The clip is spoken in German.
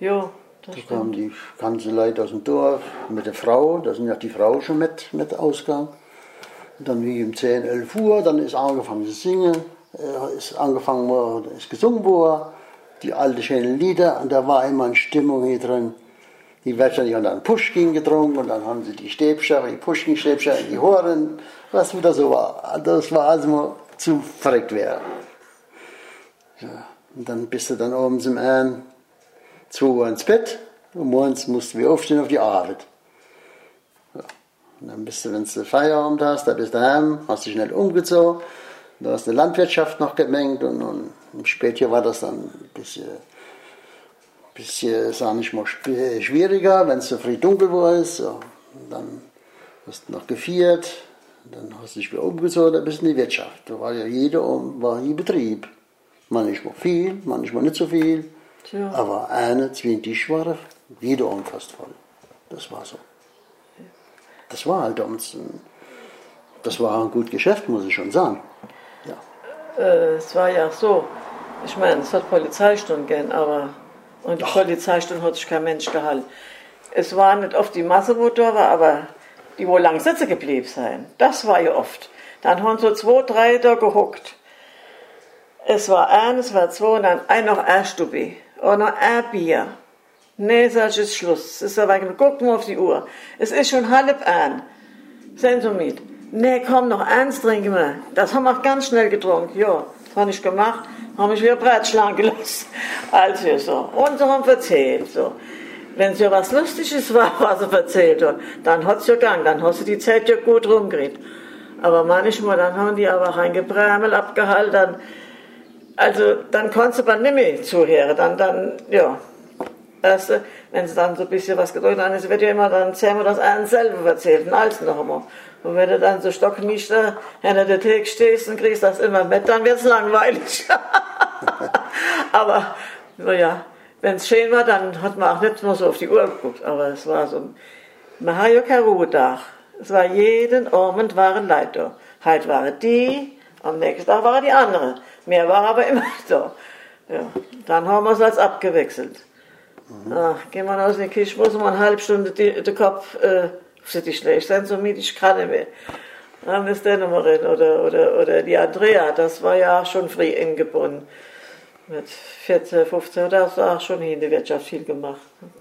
Jo, das Da stimmt. kamen die ganzen Leute aus dem Dorf mit der Frau, da sind ja die Frau schon mit ausgegangen. Und dann wie um 10, 11 Uhr, dann ist angefangen zu singen, ist gesungen worden, die alten schönen Lieder, und da war immer eine Stimmung hier drin. Die Wäscher haben dann Puschkin getrunken und dann haben sie die Stäbchen, die Puschkin-Stäbchen in die Horen, was wieder so war. Das war also zu verrückt wäre. Ja, und dann bist du dann abends um 2 Uhr ins Bett und morgens mussten wir aufstehen auf die Arbeit. Ja. Und dann bist du, wenn du Feierabend hast, da bist du daheim, hast dich schnell umgezogen, da hast du Landwirtschaft noch gemengt und im Spätjahr war das dann ein bisschen, sag ich mal, schwieriger, wenn es so früh dunkel war. So. Und dann hast du noch gefeiert, dann hast du dich wieder umgezogen, dann bist du in die Wirtschaft. Da war ja jeder Betrieb. Manchmal viel, manchmal nicht so viel. Ja. Aber eine, 2 Tisch waren jeder Abend fast voll. Das war so. Das war halt uns, das war ein gutes Geschäft, muss ich schon sagen. Ja. Es war ja so, ich meine, es hat Polizeistunden gegeben, aber und die Polizeistunden hat sich kein Mensch gehalten. Es war nicht oft die Masse, wo da war, aber die wohl lang sitzen geblieben sein. Das war ja oft. Dann haben so 2, 3 da gehockt. Es war 1, es war 2 und dann noch ein Stubbi und noch ein Bier. Nee, sag ich, ist Schluss. Es ist aber, guck mal auf die Uhr. Es ist schon 12:30. Sind Sie mit? Nee, komm, noch 1 trinken wir. Das haben wir auch ganz schnell getrunken. Ja, das habe ich gemacht. Haben mich wieder breitschlagen gelassen. Also so. Und so haben erzählt. So. Wenn es ja was Lustiges war, was er erzählt hat, dann hat es ja gegangen. Dann hast du die Zeit ja gut rumgeredet. Aber manchmal, dann haben die aber auch ein Gebrämel abgehalten. Also, dann konntest du aber nicht mehr zuhören. Dann, ja. Erst, wenn sie dann so ein bisschen was gedrückt haben, es wird ja immer dann zehnmal das einen selber erzählt und alles noch einmal. Und wenn du dann so stocknisch da hinter der Theke stehst und kriegst das immer mit, dann wird es langweilig. Aber, naja, wenn es schön war, dann hat man auch nicht nur so auf die Uhr geguckt. Aber es war so, man hat ja kein Ruhetag. Es war jeden Abend waren Leute da. Heute waren die, am nächsten Tag waren die anderen. Mehr war aber immer da. Ja, dann haben wir es als abgewechselt. Ach, gehen wir aus in die Küche, muss man eine halbe Stunde den Kopf auf die schlecht sein, so mit ich kann nicht mehr. Dann ist der nochmal rein. Oder die Andrea, das war ja auch schon früh eingebunden. Mit 14, 15, da hast du auch schon hier in der Wirtschaft viel gemacht.